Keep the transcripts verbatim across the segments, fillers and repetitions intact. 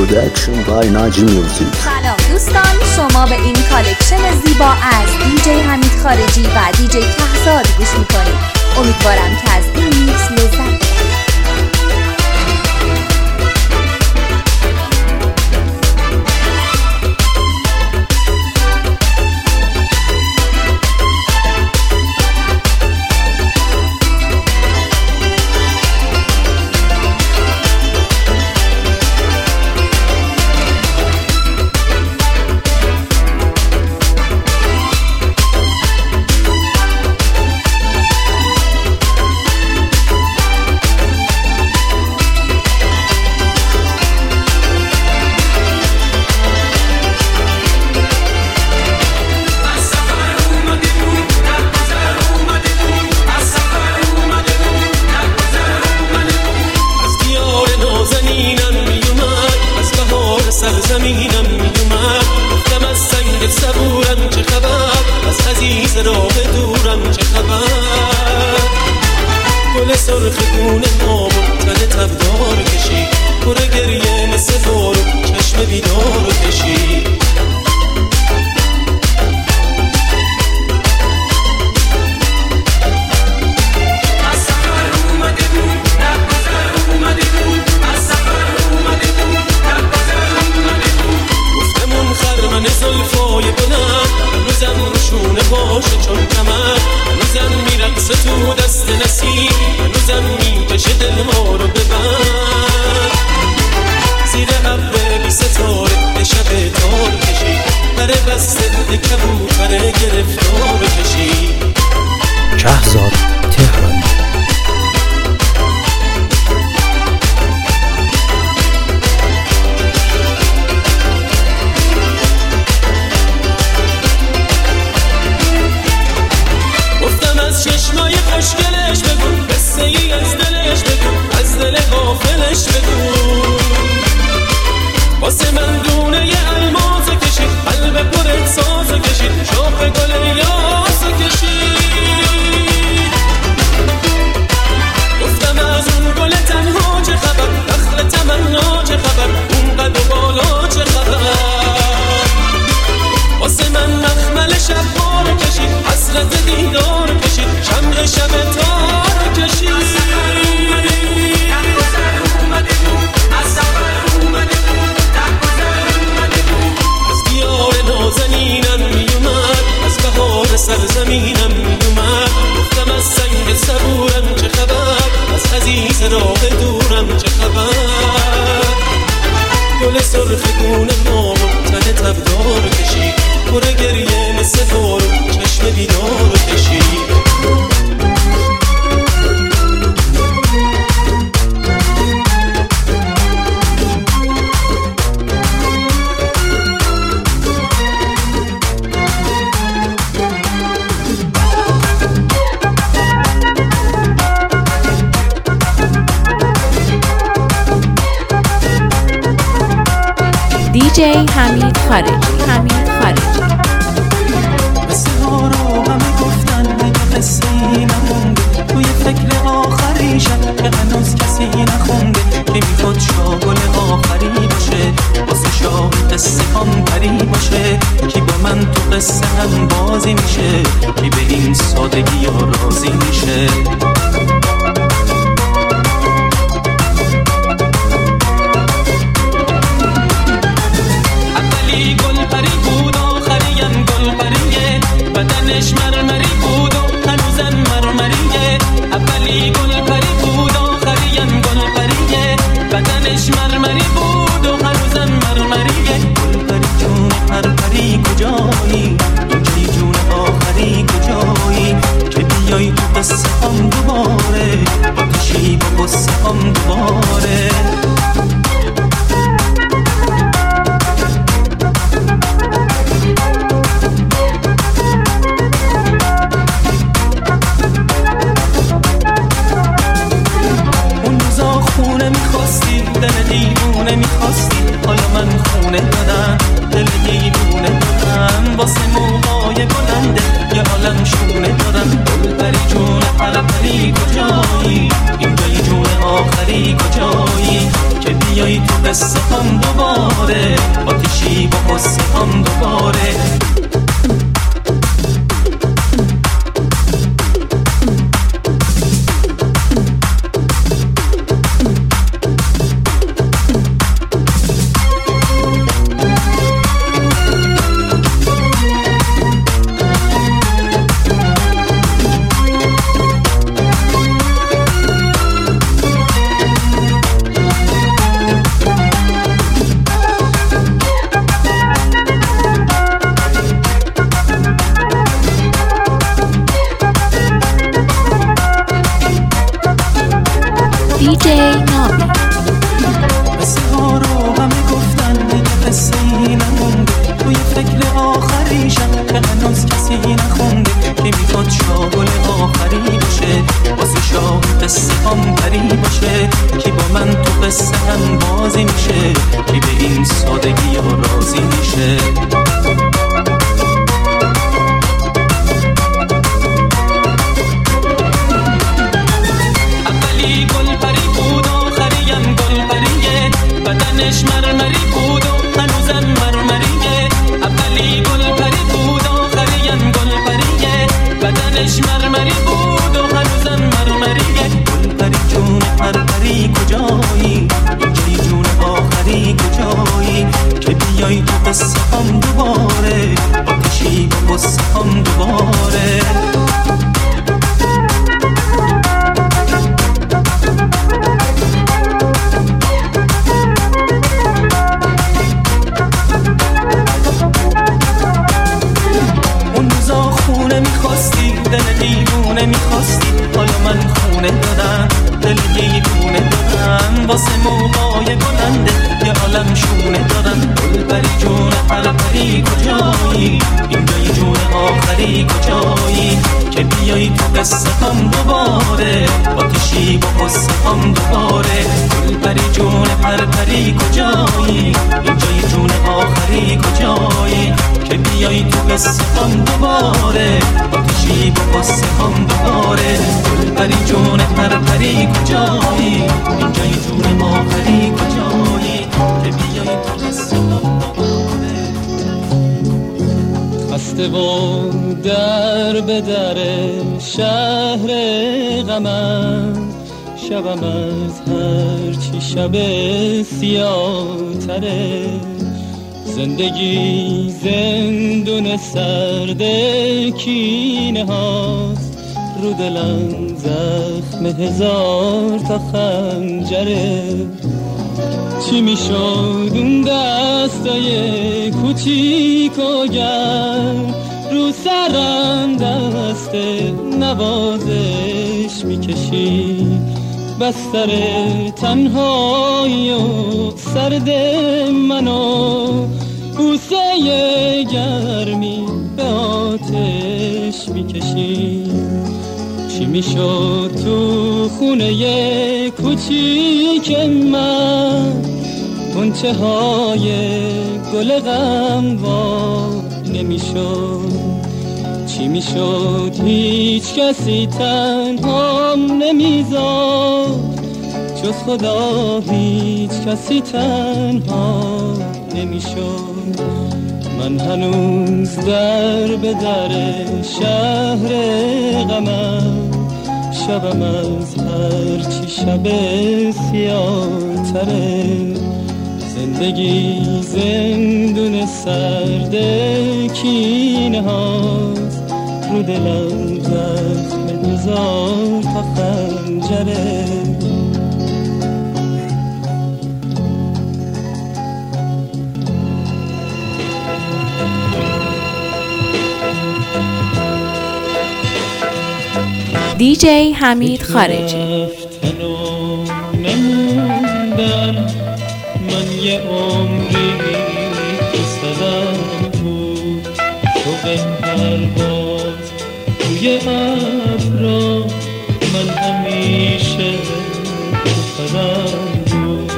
Production by Naji Music. سلام دوستان، شما به این کالکشن زیبا از دیجی حمید خارجی و دیجی کهزاد گوش میکنید. امیدوارم که از این میکس لذت ببرید. سرزمینم میومد گفتم از سنگ صبورم چه خبر، از عزیز راه دورم چه خبر. گل سرخ گونه ما تن تبدار کشید، پر گریه مثل بارو چشم بیدار کشید. زلفای بلند هنوزم روشونه باشه چون کمر، هنوزم میرقصه تو دست نسیم، هنوزم میکشه دل ما رو ببند. زیر ابر بی ستاره به شب تار کشید، بره بسته به کبوتر گرفتار کشید. کهزاد تهرانی. چشمای خوشگلش بگو، قصه ای از دلش بگو، از دل غافلش بگو. واسه من دونه ی الماس کشید، قلب پرت ساز کشید، شاخ گل یاس کشید. گفتم از اون گل تنها چه خبر، دخل تمنا چه خبر، اون قد و بالا چه خبر. واسه من مخمل شب بار کشید، حسرت دیدار کشید، شمع شب تار کشید. از دیار نازنینم میومد، از بهار سرزمینم میومد. گفتم از سنگ صبورم چه خبر، از عزیز راه دورم چه خبر. گل سرخ گونه ما تن تبدار کشید، پر گریه مثل بارو چشم بیدار کشید. دیجی حمید خارجی. حمید خارجی. قصه ها رو همه گفتن، مگه قصه ای نمونده توی فکر آخری شب که هنوز کسی نخونده. که میخواد شاگل آخری باشه، واسه شاگ قصه هم پری باشه. کی با من تو قصه هم بازی میشه، کی به این سادگی ها راضی میشه. گل پری بود آخریم گل پریه، بدنش مرمری بود و هنوزم مرمریه. اولی گل پری بود آخریم گل پریه، بدنش مرمری بود و هنوزم مرمریه. گل پری جون پرپری کجایی، توی جون آخری کجایی، که بیای تو قصه هم دوباره، آتشی با قصه هم دوباره. دل دیوونه میخواستی، حالا من خونه دادم، دل دیوونه دادم. واسه موهای بلنده یه عالم شونه دارم. گل پری جون پرپری کجایی، این جای جون آخری کجایی، که بیای تو قصه هم دوباره، آتیشی با قصه هم دوباره. دی جی نامی. قصه ها رو همه گفتن دیگه قصه ای نمونده، توی فکر آخریشم که هنوز کسی نخونده، که میخواد شاگل آخری باشه، واسه شاه قصه هم پری باشه، که با من تو قصه هم بازی میشه، که به این سادگی ها راضی میشه. بدنش مرمری بود و هنوزم مرمریه، اولی گل پری بود آخریم گل پریه، بدنش مرمری بود و هنوزم مرمریه. گل پری جون پرپری کجایی، اینجای جون آخری کجایی، که بیای تو قصه هم دوباره، آتشی با قصه هم دوباره. دل دیوونه میخواستی، حالا من خونه دادم، دل دیوونه دادم، واسه موقعای بلنده یه عالم شونه دارم. گل پری جون پرپری کجایی، اینجای جون آخری کجایی، که بیایی تو قصه هم دوباره، آتشی با قصه هم دوباره. گل پری جون پرپری کجایی، اینجای جون آخری کجایی، که بیایی تو قصه هم دوباره، آتشی با قصه هم دوباره. گل پری جون پرپری کجایی، اینجای جون آخری کجایی، که بیایی تو قصه هم دوباره. خسته و در به در شهر غمم، شبم از هر چی شب سیاه تره، زندگی زندون سرد کینه هاست، رو دلم زخم هزار تا خنجره. چی میشد اون دستای کوچیک و گرم، رو سرم دست نوازش میکشی، بستر تنهایی و سرد منو، بوسه گرمی به آتش میکشی. چی میشد تو خونه کوچیک من، غنچه های گل غم وا نمیشد. چی میشد هیچ کسی تنهام نمیذاشت، جز خدا هیچ کسی تنها نمیشد. من هنوز در به در شهر غمم، شبم از هر چی شب سیاه تره، زندگی زندون سرد کینه هاست، رو دلم زخم هزار تا خنجره. دی جی حمید خارجی. من یه عمری صدم بود، شوق پرواز توی ابرا، من همیشه خودم بود.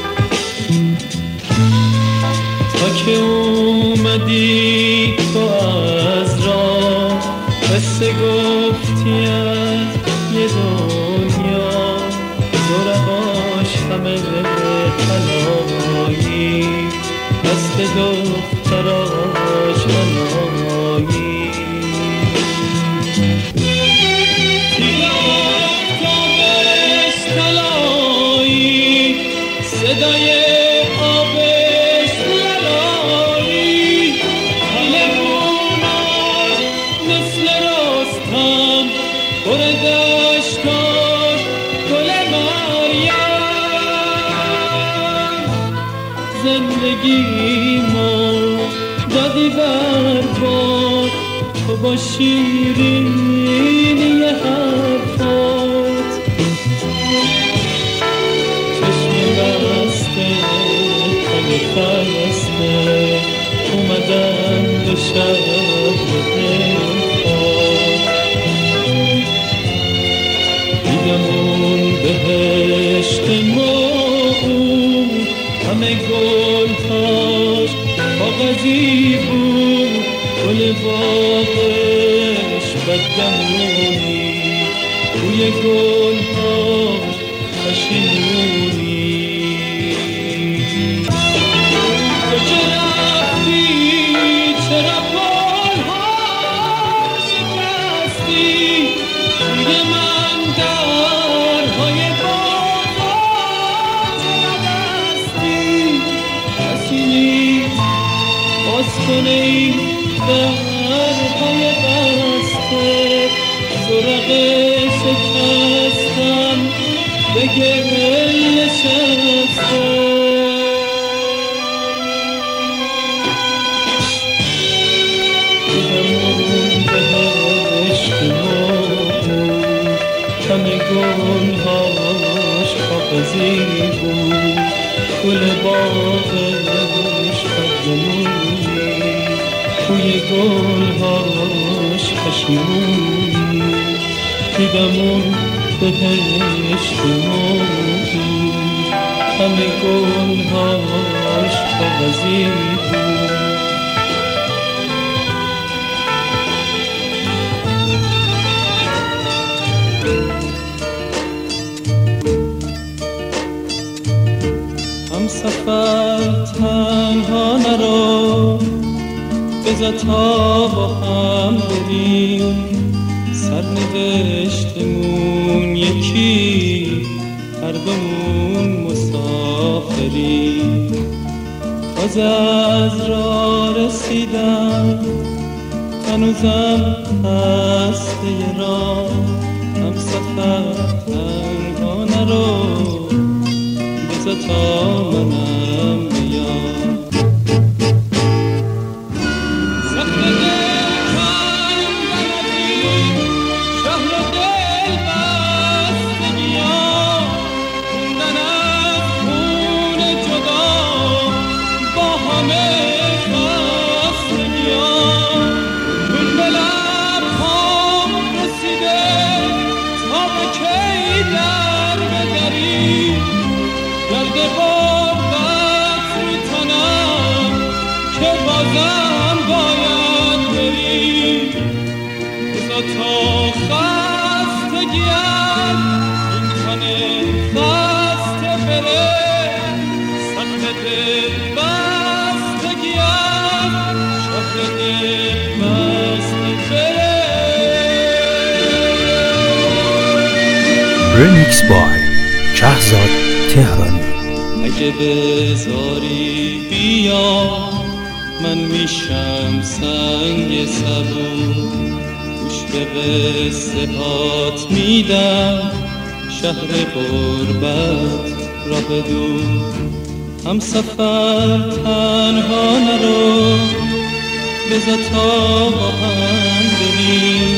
تا که اومدی تو از راه، قصه گفتی از یه دنیا، دورقاش همه تنها صدای آبش للالی حالموناش مثل رستم پر دشتاش گل مریم زندگی ما دادی بر باد تو با شیرینی حرفات چشم بسته پل خسته اومدم به شهر دلخواه دیدم اون بهشت موعود همه گلهاش کاغذی بود گل باغش بدگمونی روی گلهاش پشیمونی تو که رفتی چرا پلها شکستی توی من درهای باغات نبستی کسی نیست باز کنه این درهای بسته زرق شکستم به گل نشسته دیدم اون بهشت موعود همه گلهاش کاغذی بود گل باغش بدگمونی توی گلهاش پشیمونی دیدم اون بهشت موعود همه گلهاش کاغذی بود هم سفر تنها نرو بذار تا با هم بریم سرنوشتمون یکی هر دومون مسافریم تازه از راه رسیدم هنوزم هسته راه هم سفر تنها نرو بذار تا منم بیام Remix by شهزاد تهرانی. اگه بذاری بیا من میشم سنگ صبور گوش به قصه هات میدم شهر غربت را بدور هم سفر تنها نرو بذار تا با هم بریم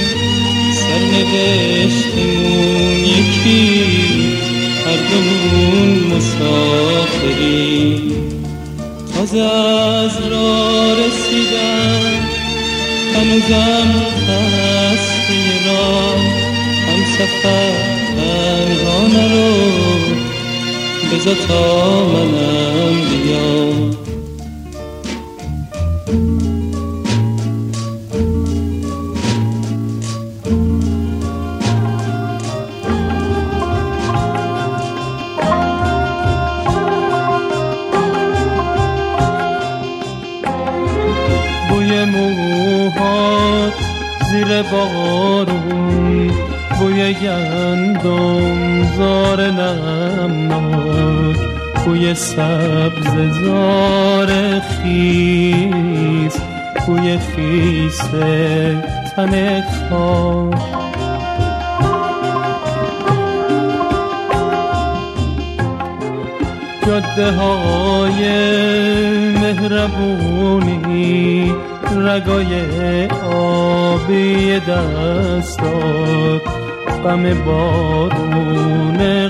سرنوشتمون یکی هر دومون مسافریم تازه از راه رسیدم هنوزم هسته راه هم سفر تنها نرو بذار تا منم بیام موهات زیر بارون بوی گندم زار نمناک بوی سبز زار خیس، بوی خیس تن خاک. جاده های مهربونی، رگای آبی دستات، غم بارون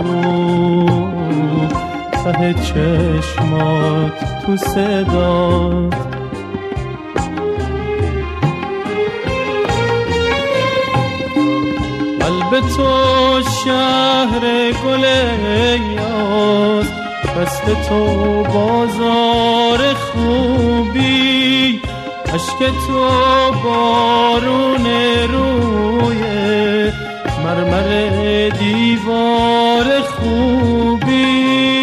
غروب ته چشمات تو صدات. قلب تو شهر گل یاد، دست تو بازار خوبی، عشق تو بارون روی مرمر دیوار خوبی.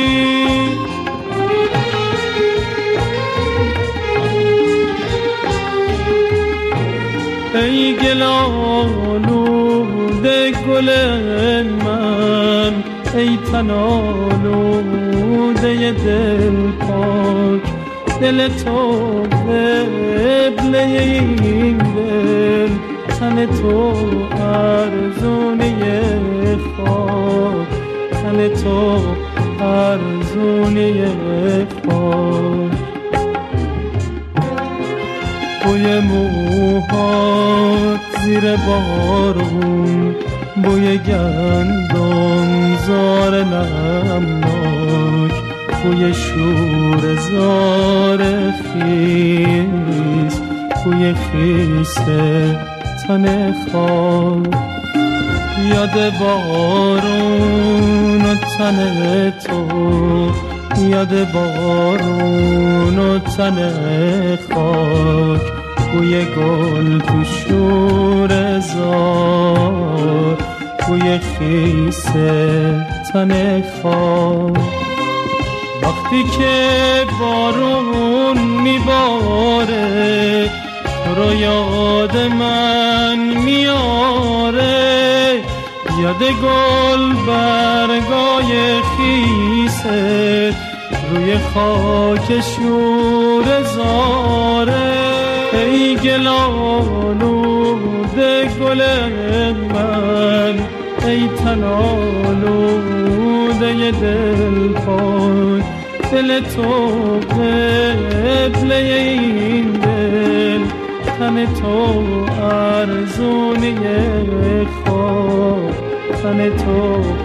ای گلالوده گل من، ای تنالوده دل پاک، دل تو قبله این دل، تن تو ارزونه خاک، تن تو ارزونه خاک. بوی موهات زیر بارون، بوی گندم زار نمناک، بوی شور زار خیس، بوی خیس تن خاک. یاد بارون و تن تو، یاد بارون و تن خاک، بوی گل تو شور زار، بوی خیس تن خاک. وقتی که بارون میباره، تو رو یاد من میاره، یاد گل برگای خیست روی خاک شور زاره. ای گلالوده گل من، ای تنالوده دل پاک، دل تو قبله این دل، تن تو ارزونه خاک، تن تو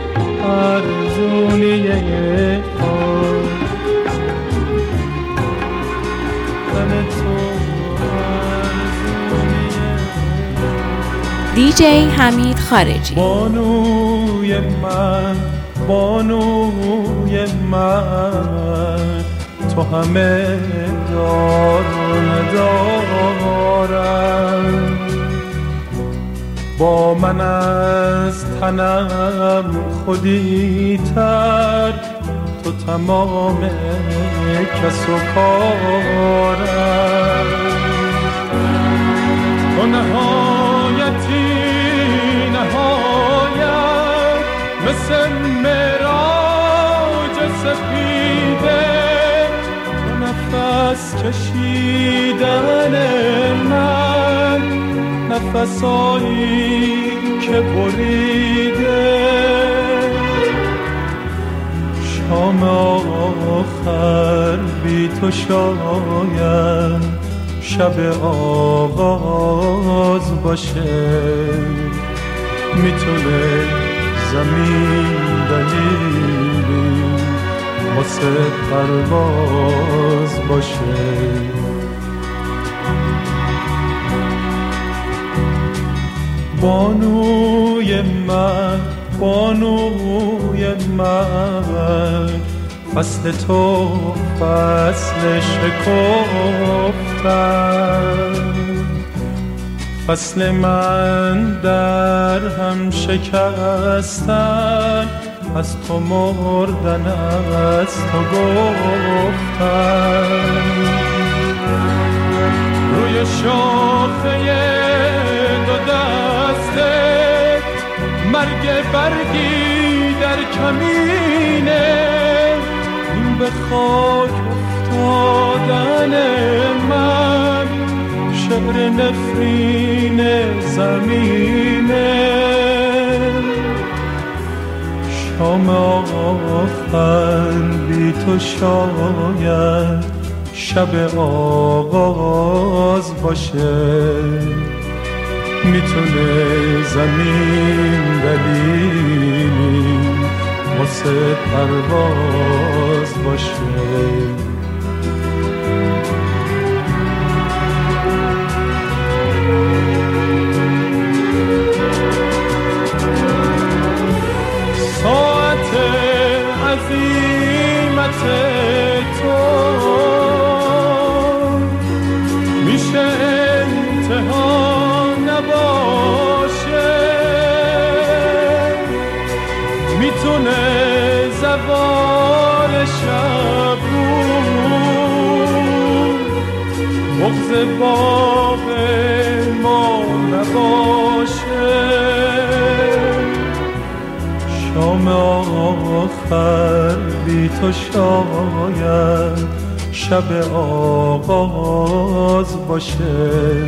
ارزونه خاک، تن تو دی جی حمید خارجی. بانوی من، بانوی من، تو همه دار و ندارم، با من از تنم خودی تر، تو تمام کس و کارم. تو نهایتی نهایت، مثل مراج سپیده، تو نفس کشیدن من، نفسایی که بریده. شام آخر بی تو شاید شب آغاز باشه، میتونه زمین دلیلی واسه پرواز باشه. بانوی من، بانوی من، فصل تو فصل شکفتن، فصل من در هم شکستن، از تو مردن از تو گفتن. روی شاخه دو دستت مرگ برگی در کمینه، به خاک افتادن من شعر نفرین زمینه. شام آخر بی تو شاید شب آغاز باشه. میتونه زمین دلیلی واسه پرواز باشه. ساعت عظیمت تو میشه انتها نباشه. میتونه زوال شب بود بغض باغ ما نباشه. شام آخر بی تو شاید شب آغاز باشه.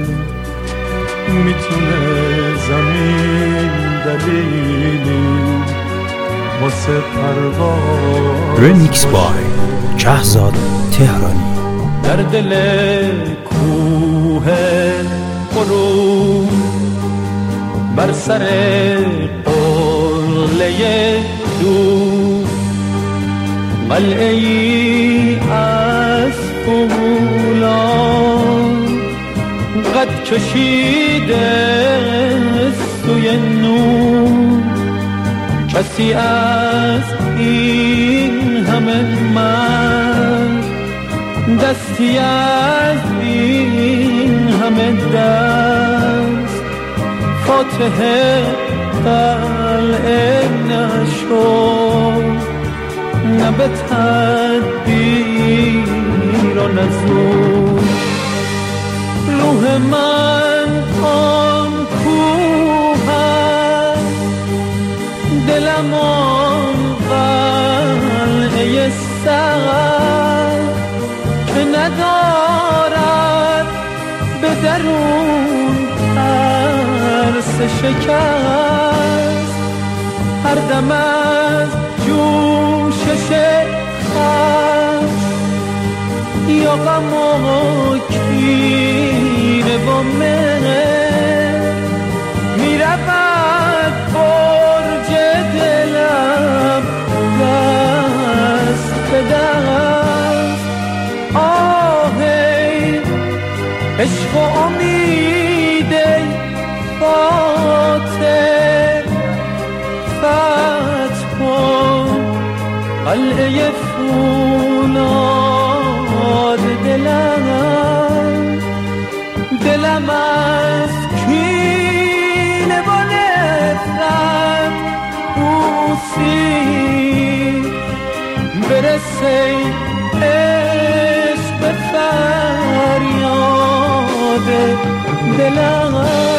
میتونه زمین دلیلی واسه پرواز. رمیکس بای شهزاد تهرانی. در دل کوه قرون بر سر قله دور قلعه ای از فولاد قد کشیده سوی نور. کسی از این همه من دستی از این همه دست فاتح قلعه نشد. نه به تدبیر و نزور روح من آن کوه است. دلم آن قلعه سقف که ندارد به درون ترس شکست. هر دم از جوشش خشم یا غم و کینه و مهر میرود برج دلم دست به دست. آه ای عشق و امید ای فاتح فتح کن قلعه فولاد دلم. دلم از کینه و نفرت بوسید. برسه عشق به فریاد دلم.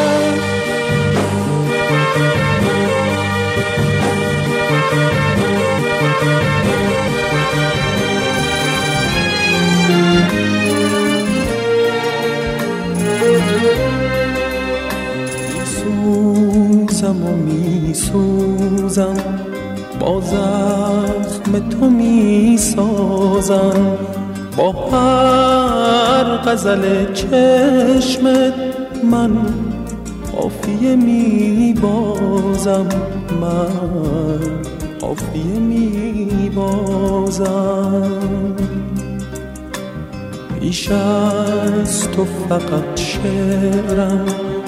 میسوزم و میسوزم با زخم تو میسازم. با هر غزل چشمت من قافیه میبازم. من قافیه میبازم. پیش از تو فقط شعرم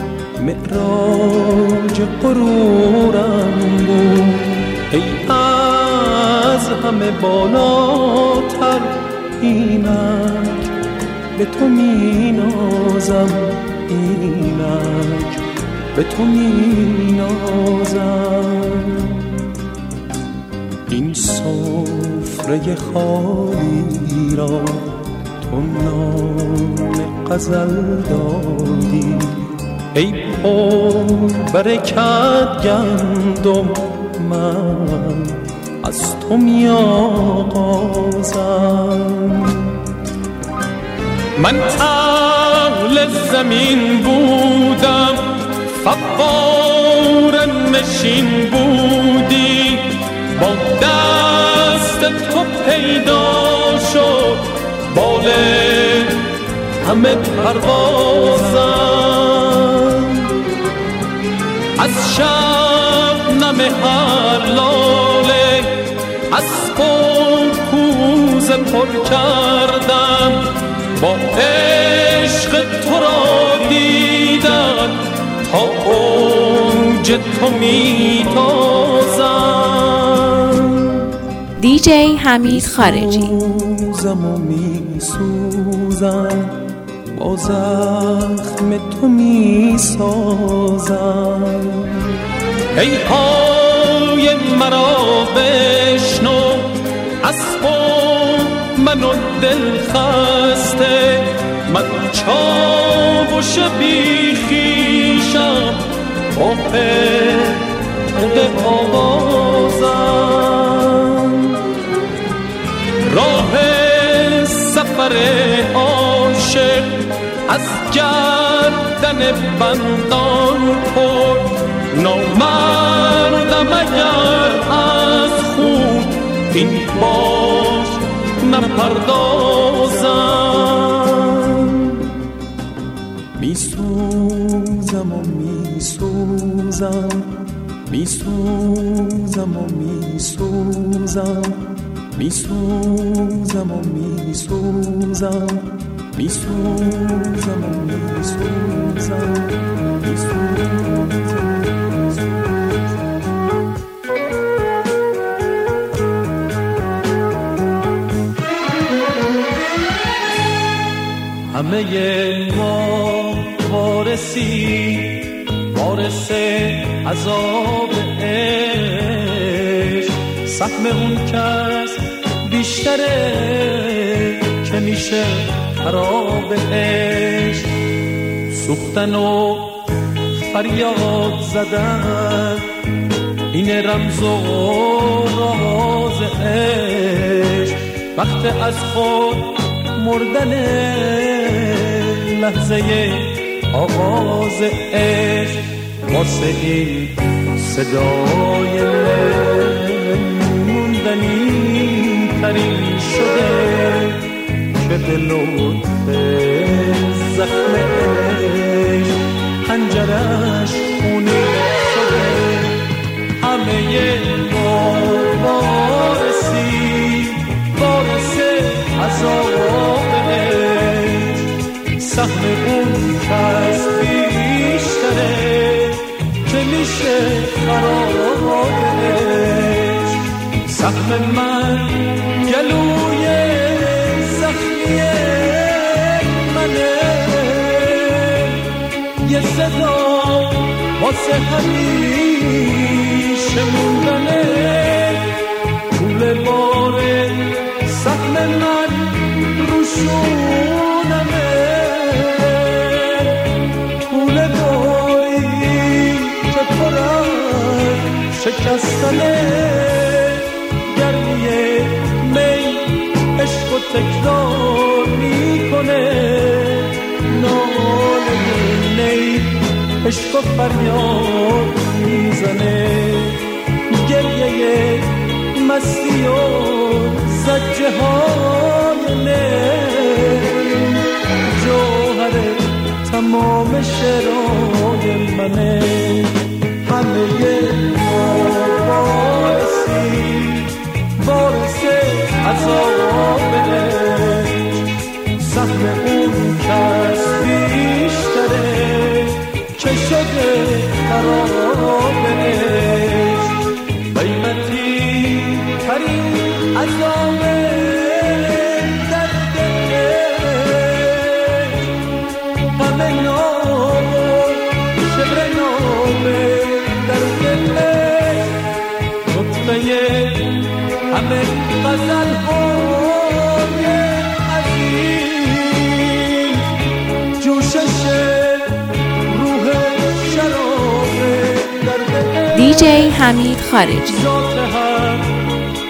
معراج غرورم بود. ای از همه بالاتر اینک به تو می نازم. اینک به تو می نازم. این سفره خالی را تو نام غزل دادی. ای پر برکت گندم من از تو می آغازم. من اهل زمین بودم، فوار نشین بودی، با دست تو پیدا شد بال همه پروازم. از شبنم هر لاله اسب و کوزه پر کردم، با عشق تو را دیدن تا اوج تو میتازم. دیجی حمید خارجی. سوزم و میسوزم، با زخم تو میسازم. ای پای مرا بشنو، اسب و من و دل خسته، من چاوش بیخیشم با پرده آوازم. راه سفر عاشق از گردن بندان پر، نامردم اگر از خون این باش نپردازم. میسوزم و میسوزم، میسوزم و میسوزم، میسوزم و میسوزم، میسوزم و میسوزم، میسوزم. همه ما وارسی وارث عذاب عشق، سهم اون کس بیشتره که میشه خراب عشق. سوختن و فریاد زدن این رمز و راز عشق، وقت از خود مردن لحظه آغاز عشق. واسه این صدای موندنی ترین شده که به لطف زخم عشق پنجرش خونی شده. همه ما وارسی وارث عذاب عشق، سهم اون کس بیشتره که میشه خراب عشق. سهم من گلوی زخمی منه، یه صدا واسه همیشه موندنه. پول باره سهم من روشونمه، پول باری که پرم شکستنه. گرمیه می عشق و تکرار میکنه، ناله نی عشق و فریاد میزنه. گریه مستی و زجه های نی جوهر تمام شعرهای منه. همه ما وارسی وارث عذاب عشق، سهم اون کس بیشتره که شده خراب عشق. قیمتی ترین عذاب درد عشق، غم نام شبر نام درد عشق. نطفه همه غزل های عزیز، جوشش روح شراب درد عشق. دیجی حمید خارجی. ذات هر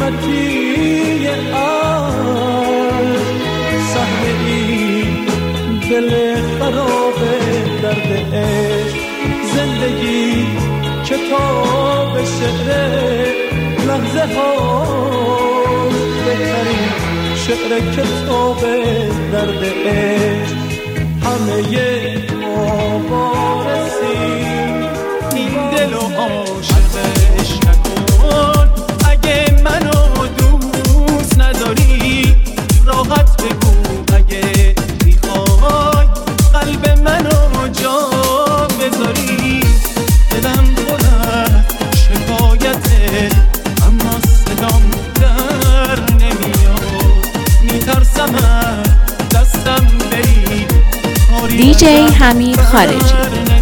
راحتی عشق، صحنه ای دل خراب درد عشق، زندگی کتاب شعر لحظه ها، بهترین شعر کتاب درد عشق، همه ما بارسیم این دل و عاشقش نکن. اگه منو دوست نداری راحت بگو، اگه میخوای قلب منو جا بذاری. دلم پر از شکایته اما صدام در نمیاد، میترسم از دستم بری. دیجی حمید خارجی.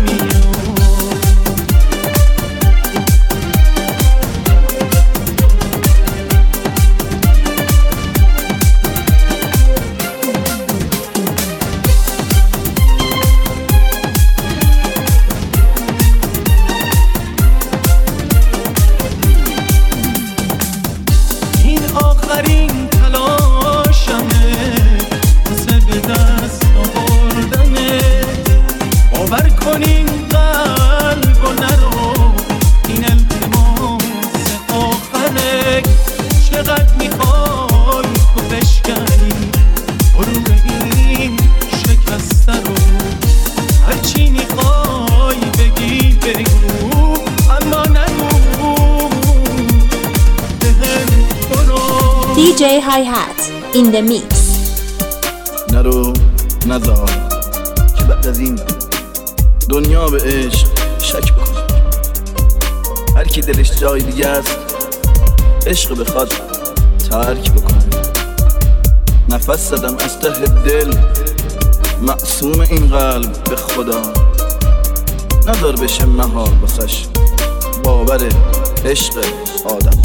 این آخرین تلاشمه واسه به دست آوردنه، باور کنین قلب و نرو این التماس آخره. چقدر میخوای تو بشکنی برو این شکسته رو، هرچی میخوای بگی بگو اما نگو بهم برو. دیجی های هات in the mix. نرو نزار که بعد از این دنیا به عشق شک بکن. هر کی دلش جای دیگه است عشق بخواد ترک بکن. نفس زدم از ته دل معصوم این قلب به خدا، نذار بشه محال بسش باور عشق آدم.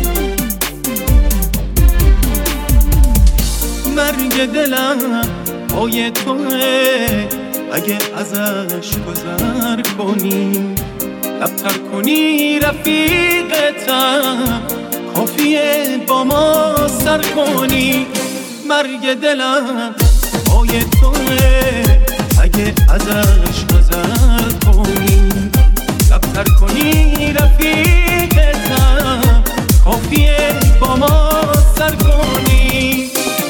مرگ دلم پای توه، اگه ازش گذر کنی لبتر کنی رفیقتم، کافیه با ما سر کنی. مرگ دلم پای توه، اگه ازش گذر کنی لبتر کنی رفیقتم، کافیه با ما سر کنی.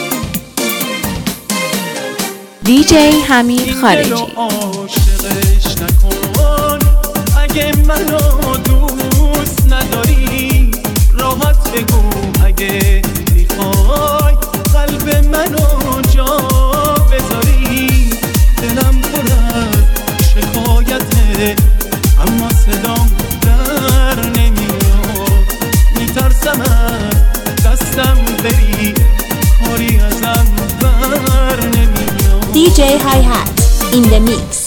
دیجی حمید خارجی. عاشقش نکن، اگه منو دوست نداری راحت بگو، اگه میخوای قلب منو جا بذاری. دلم پر از شکایته اما صدام در نمیاد، میترسم از دستم بری، کاری ازم بر نمیاد. دیجی های هات in the mix.